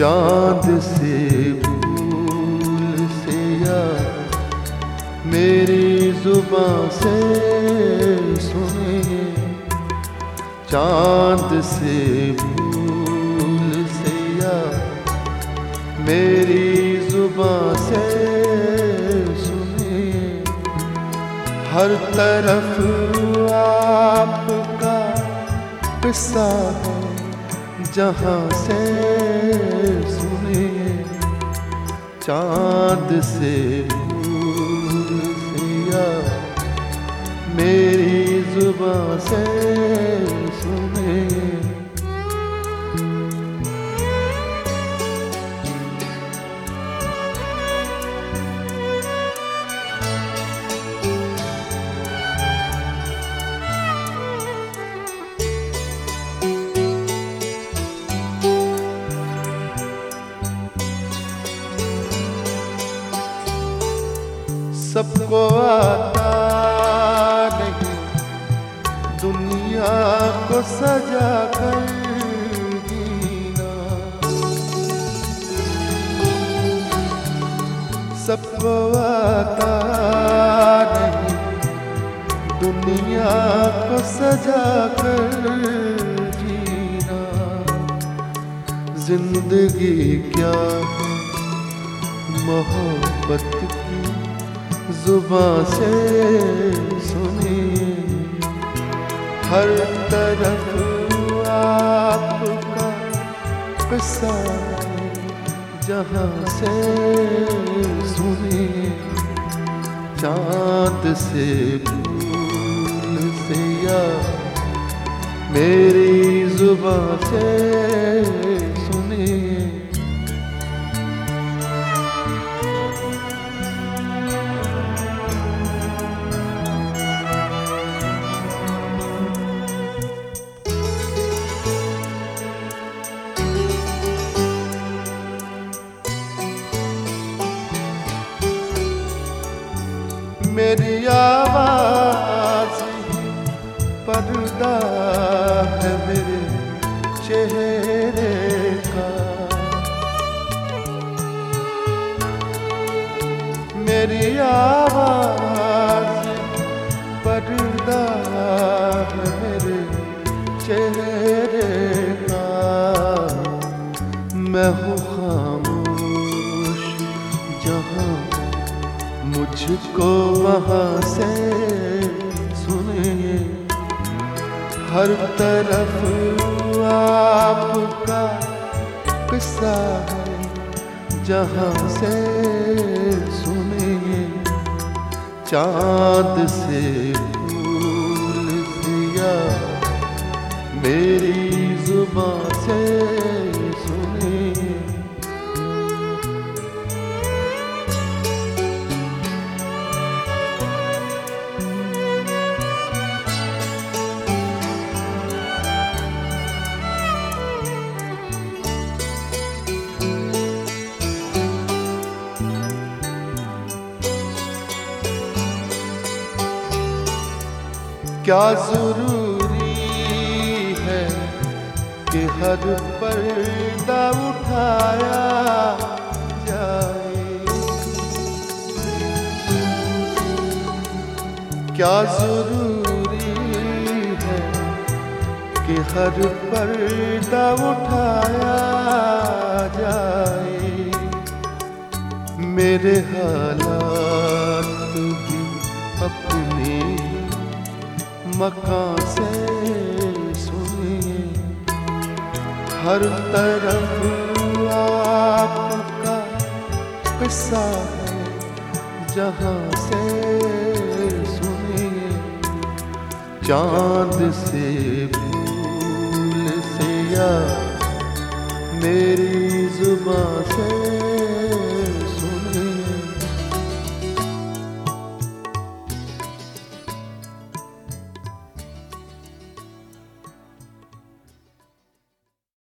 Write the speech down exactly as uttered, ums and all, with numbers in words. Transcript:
चाँद से भूल से या मेरी जुबां से सुने, चाँद से भूल से या मेरी जुबां से सुने, हर तरफ आपका किस्सा है जहाँ से सुने, चाँद से भूल से या मेरी जुबां से सुने। सबको आता नहीं दुनिया को सजा कर जीना, सबको आता नहीं दुनिया को सजा कर जीना। जिंदगी क्या है मोहब्बत की जुबां से सुनिए, हर तरफ आपका किस्सा है जहाँ से सुनिए, चाँद से भूल से या मेरी जुबां से सुनिए। मेरी आवाज़ पर्दा है मेरे चेहरे का, मेरी आवाज़ पर्दा है मेरे चेहरे का। मैं हूँ खामोश जहाँ मुझको वहाँ से सुनिए, हर तरफ आपका किस्सा है जहाँ से सुनिए, चाँद से भूल से या मेरी जुबां से सुनिए। क्या जरूरी है कि हर पर्दा उठाया जाए, क्या जरूरी है कि हर पर्दा उठाया जाए। मेरे हालात भी अपने मकान से सुनिए, हर तरफ आपका किस्सा है जहाँ से सुनिए, चाँद से भूल से या मेरी जुबां